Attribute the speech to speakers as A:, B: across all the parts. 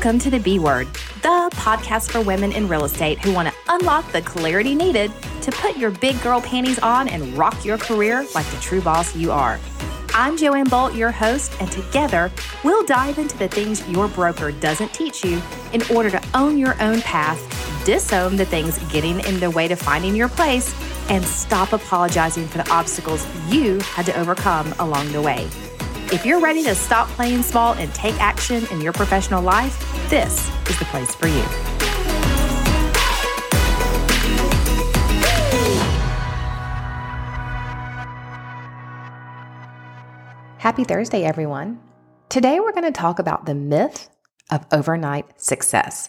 A: Welcome to the B Word, the podcast for women in real estate who want to unlock the clarity needed to put your big girl panties on and rock your career like the true boss you are. I'm Joanne Bolt, your host, and together we'll dive into the things your broker doesn't teach you in order to own your own path, disown the things getting in the way to finding your place, and stop apologizing for the obstacles you had to overcome along the way. If you're ready to stop playing small and take action in your professional life, this is the place for you. Happy Thursday, everyone. Today we're going to talk about the myth of overnight success.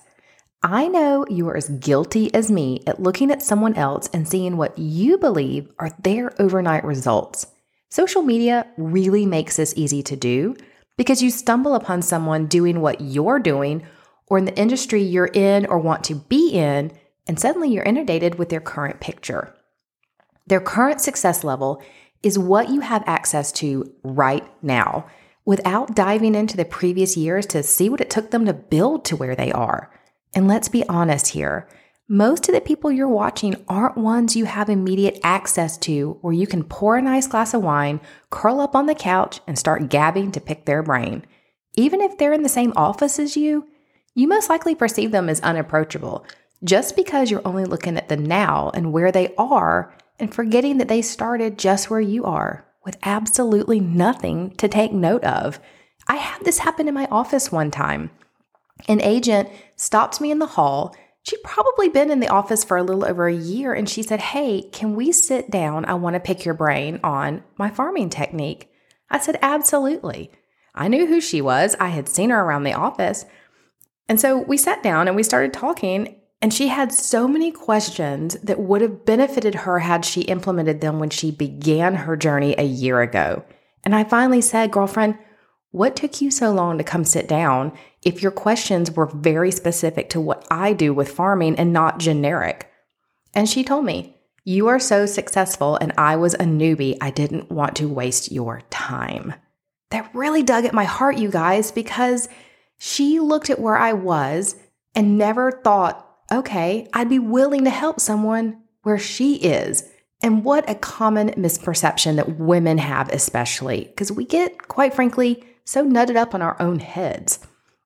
A: I know you are as guilty as me at looking at someone else and seeing what you believe are their overnight results. Social media really makes this easy to do because you stumble upon someone doing what you're doing or in the industry you're in or want to be in, and suddenly you're inundated with their current picture. Their current success level is what you have access to right now without diving into the previous years to see what it took them to build to where they are. And let's be honest here. Most of the people you're watching aren't ones you have immediate access to where you can pour a nice glass of wine, curl up on the couch, and start gabbing to pick their brain. Even if they're in the same office as you most likely perceive them as unapproachable just because you're only looking at the now and where they are and forgetting that they started just where you are with absolutely nothing to take note of. I had this happen in my office one time. An agent stopped me in the hall. She'd probably been in the office for a little over a year, and she said, "Hey, can we sit down? I want to pick your brain on my farming technique." I said, "Absolutely." I knew who she was. I had seen her around the office. And so we sat down and we started talking, and she had so many questions that would have benefited her had she implemented them when she began her journey a year ago. And I finally said, "Girlfriend, what took you so long to come sit down if your questions were very specific to what I do with farming and not generic?" And she told me, "You are so successful and I was a newbie. I didn't want to waste your time." That really dug at my heart, you guys, because she looked at where I was and never thought, okay, I'd be willing to help someone where she is. And what a common misperception that women have, especially, because we get, quite frankly, so nutted up on our own heads.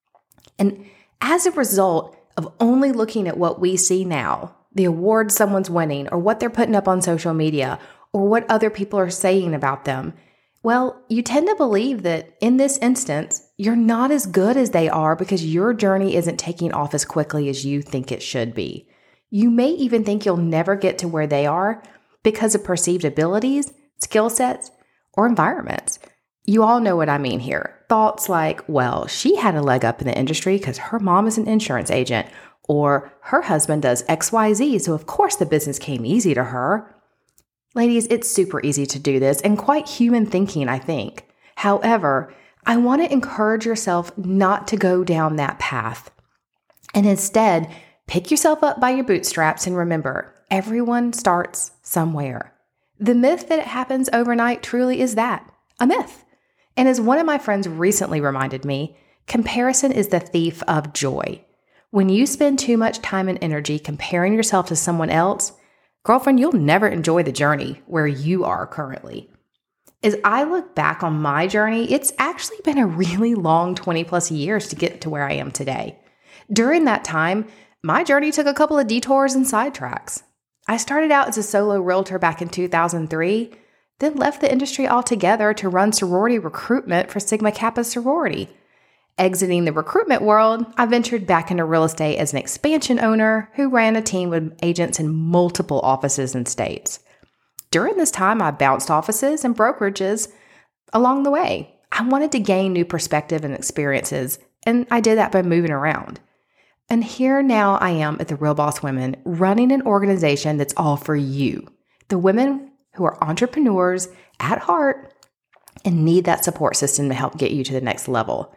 A: And as a result of only looking at what we see now, the awards someone's winning or what they're putting up on social media or what other people are saying about them, well, you tend to believe that in this instance, you're not as good as they are because your journey isn't taking off as quickly as you think it should be. You may even think you'll never get to where they are because of perceived abilities, skill sets, or environments. You all know what I mean here. Thoughts like, well, she had a leg up in the industry because her mom is an insurance agent, or her husband does XYZ, so of course the business came easy to her. Ladies, it's super easy to do this and quite human thinking, I think. However, I want to encourage yourself not to go down that path and instead pick yourself up by your bootstraps and remember, everyone starts somewhere. The myth that it happens overnight truly is that, a myth. And as one of my friends recently reminded me, comparison is the thief of joy. When you spend too much time and energy comparing yourself to someone else, girlfriend, you'll never enjoy the journey where you are currently. As I look back on my journey, it's actually been a really long 20 plus years to get to where I am today. During that time, my journey took a couple of detours and sidetracks. I started out as a solo realtor back in 2003, then left the industry altogether to run sorority recruitment for Sigma Kappa sorority. Exiting the recruitment world, I ventured back into real estate as an expansion owner who ran a team with agents in multiple offices and states. During this time, I bounced offices and brokerages along the way. I wanted to gain new perspective and experiences, and I did that by moving around. And here now I am at the Real Boss Women, running an organization that's all for you, the women who are entrepreneurs at heart and need that support system to help get you to the next level.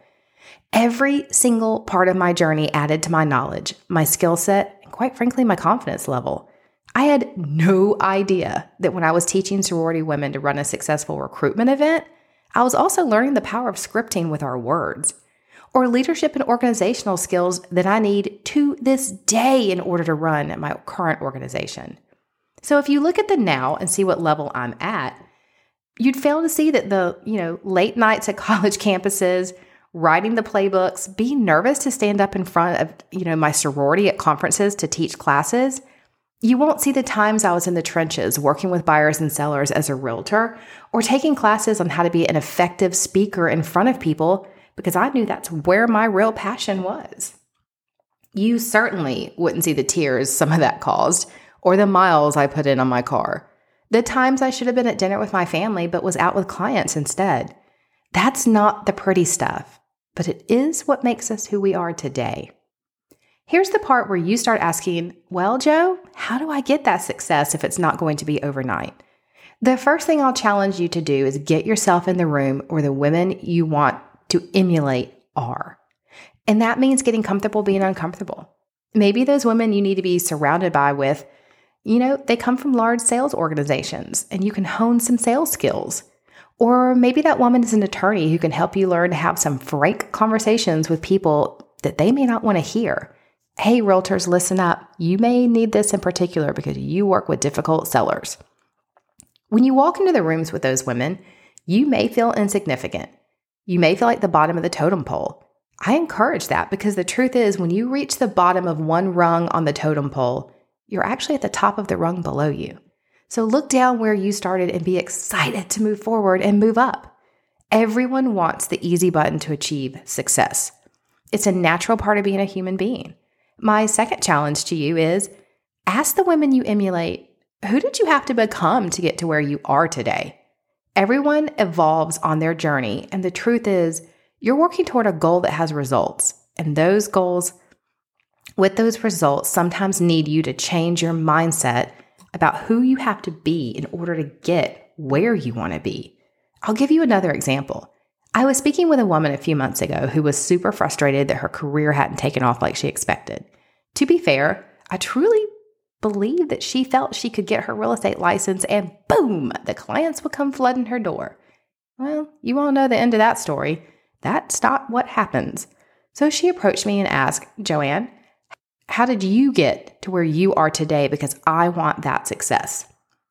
A: Every single part of my journey added to my knowledge, my skill set, and quite frankly, my confidence level. I had no idea that when I was teaching sorority women to run a successful recruitment event, I was also learning the power of scripting with our words. or leadership and organizational skills that I need to this day in order to run my current organization. So if you look at the now and see what level I'm at, you'd fail to see that the, late nights at college campuses, writing the playbooks, being nervous to stand up in front of, my sorority at conferences to teach classes. You won't see the times I was in the trenches working with buyers and sellers as a realtor or taking classes on how to be an effective speaker in front of people because I knew that's where my real passion was. You certainly wouldn't see the tears some of that caused or the miles I put in on my car. The times I should have been at dinner with my family but was out with clients instead. That's not the pretty stuff, but it is what makes us who we are today. Here's the part where you start asking, well, Joe, how do I get that success if it's not going to be overnight? The first thing I'll challenge you to do is get yourself in the room where the women you want to emulate are. And that means getting comfortable being uncomfortable. Maybe those women you need to be surrounded by with, they come from large sales organizations and you can hone some sales skills. Or maybe that woman is an attorney who can help you learn to have some frank conversations with people that they may not want to hear. Hey, realtors, listen up. You may need this in particular because you work with difficult sellers. When you walk into the rooms with those women, you may feel insignificant. You may feel like the bottom of the totem pole. I encourage that because the truth is when you reach the bottom of one rung on the totem pole, you're actually at the top of the rung below you. So look down where you started and be excited to move forward and move up. Everyone wants the easy button to achieve success. It's a natural part of being a human being. My second challenge to you is ask the women you emulate, who did you have to become to get to where you are today? Everyone evolves on their journey, and the truth is you're working toward a goal that has results, and those goals with those results sometimes need you to change your mindset about who you have to be in order to get where you want to be. I'll give you another example. I was speaking with a woman a few months ago who was super frustrated that her career hadn't taken off like she expected. To be fair, I truly believe that she felt she could get her real estate license and boom, the clients would come flooding her door. Well, you all know the end of that story. That's not what happens. So she approached me and asked, Joanne, how did you get to where you are today? Because I want that success.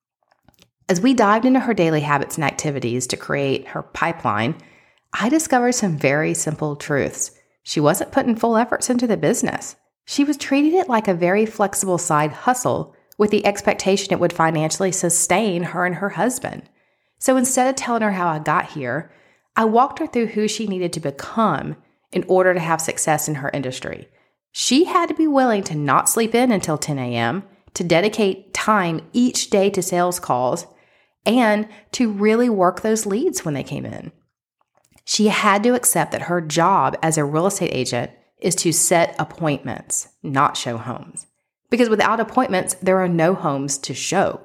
A: As we dived into her daily habits and activities to create her pipeline, I discovered some very simple truths. She wasn't putting full efforts into the business. She was treating it like a very flexible side hustle with the expectation it would financially sustain her and her husband. So instead of telling her how I got here, I walked her through who she needed to become in order to have success in her industry. She had to be willing to not sleep in until 10 a.m., to dedicate time each day to sales calls, and to really work those leads when they came in. She had to accept that her job as a real estate agent is to set appointments, not show homes. Because without appointments, there are no homes to show.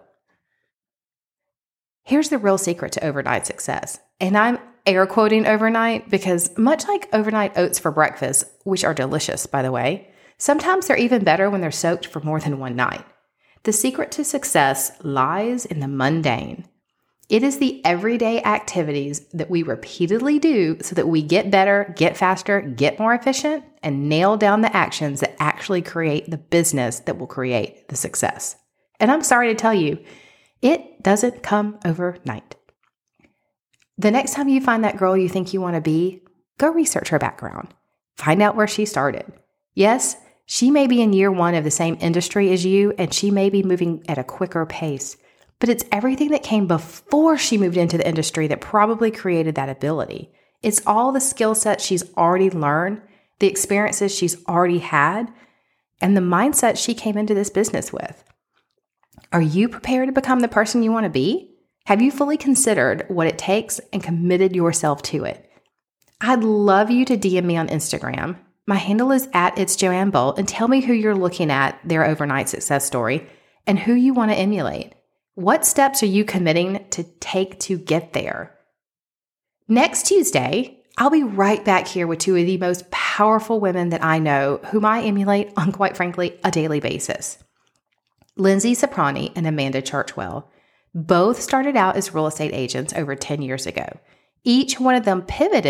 A: Here's the real secret to overnight success. And I'm air quoting overnight because much like overnight oats for breakfast, which are delicious, by the way, sometimes they're even better when they're soaked for more than one night. The secret to success lies in the mundane. It is the everyday activities that we repeatedly do so that we get better, get faster, get more efficient, and nail down the actions that actually create the business that will create the success. And I'm sorry to tell you, it doesn't come overnight. The next time you find that girl you think you want to be, go research her background. Find out where she started. Yes, she may be in year one of the same industry as you, and she may be moving at a quicker pace. But it's everything that came before she moved into the industry that probably created that ability. It's all the skill sets she's already learned, the experiences she's already had, and the mindset she came into this business with. Are you prepared to become the person you want to be? Have you fully considered what it takes and committed yourself to it? I'd love you to DM me on Instagram. My handle is @itsjoannebolt, and tell me who you're looking at their overnight success story and who you want to emulate. What steps are you committing to take to get there? Next Tuesday, I'll be right back here with two of the most powerful women that I know, whom I emulate on, quite frankly, a daily basis. Lindsay Soprani and Amanda Churchwell. Both started out as real estate agents over 10 years ago. Each one of them pivoted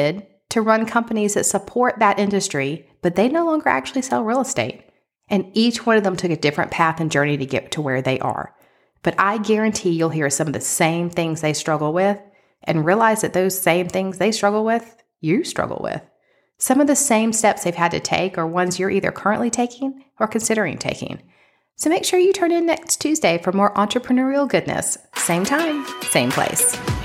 A: to run companies that support that industry, but they no longer actually sell real estate. And each one of them took a different path and journey to get to where they are. But I guarantee you'll hear some of the same things they struggle with and realize that those same things they struggle with, you struggle with. Some of the same steps they've had to take are ones you're either currently taking or considering taking. So make sure you turn in next Tuesday for more entrepreneurial goodness. Same time, same place.